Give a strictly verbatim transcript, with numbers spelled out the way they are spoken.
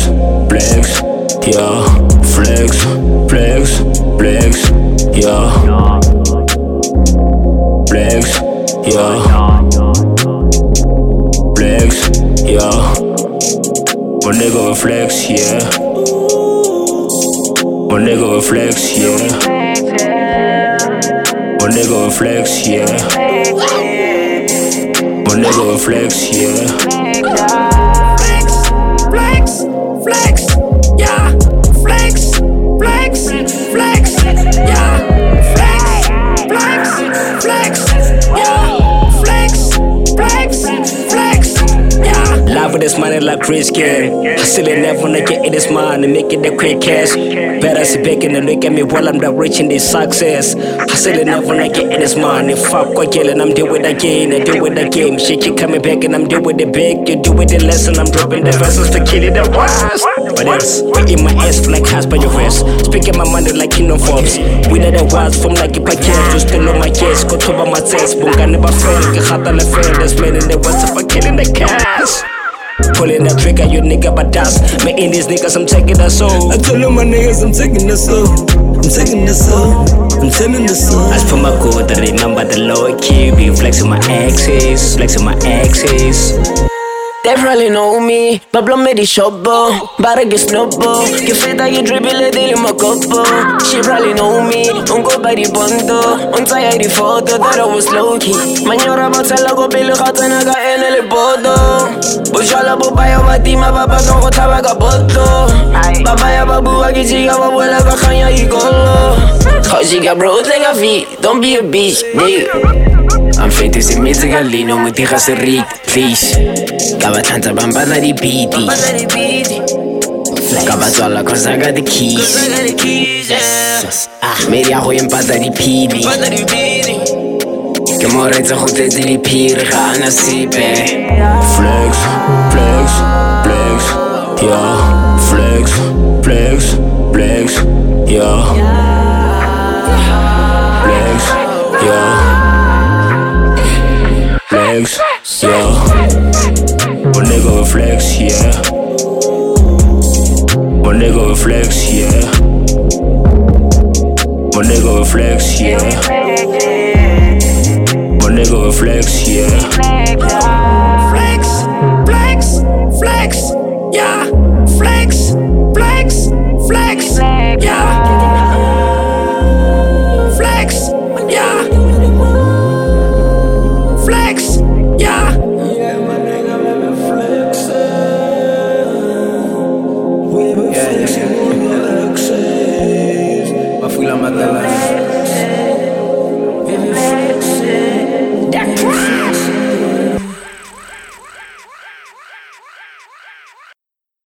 flex, yeah, flex, flex, flex, yeah, flex, yeah, flex, yeah. My nigga will flex, yeah. My nigga will flex, yeah. My nigga will flex, yeah. My nigga will flex, yeah. Flex, flex, flex, yeah. Flex, flex, flex, yeah. Flex, flex, flex, yeah. Flex, flex, flex, yeah. Live with this money like Chris Gary. Hustling never wanna get in this money, making the quick cash. Better sit back and look at me while I'm not reaching this success. Hustling never wanna get in this money. Fuck what yelling, I'm doing again, I do it again. Shit keep coming back and I'm doing it big. You do it the lesson, I'm dropping the vessels to kill it the worst. What else? In my ass like house by your wrist. Speaking my money like Kingdom Forbes. We know the words from like if I can't just still on my chest. Go to my test, boom, I never fail. Get hot on the fail, that's playing the words if I killing the cash. Pulling the trigger, you nigga but dust. Me in these niggas, I'm taking the soul. I tell them my niggas, I'm taking the soul. I'm taking the soul. I'm telling the soul. As for my code, I remember the low key. Be flexing my axes, flexing my axes. They probably know me, but blow me the shoppo. Bara get snobbo. Get fit I get dribble a daily my coppo. She probably know me, don't go by the bondo. On tie the photo that I was low key. Manyora batala go pele gata na ga ene le bodo. Bujala bubaya matima baba don't go tabaga bodo. Babaya babu agijiga babuela ga khanya igolo. Cause you got bros like a V, don't be a bitch, nigga. I'm fantasy musically, no me dejas rick, please. Kabatanta bambana di beaty. Kabatwala cause I got the keys. Yes. Ah, media ho empata di pidi. Ke moretsa go tetse di phiri ga ana sipe. Flex, flex, flex, yeah. Flex, flex, flex, yeah. Flex, yeah. Flex, yeah. My nigga will flex, yeah. My nigga will flex, yeah. My nigga will flex, yeah. My nigga will flex, yeah.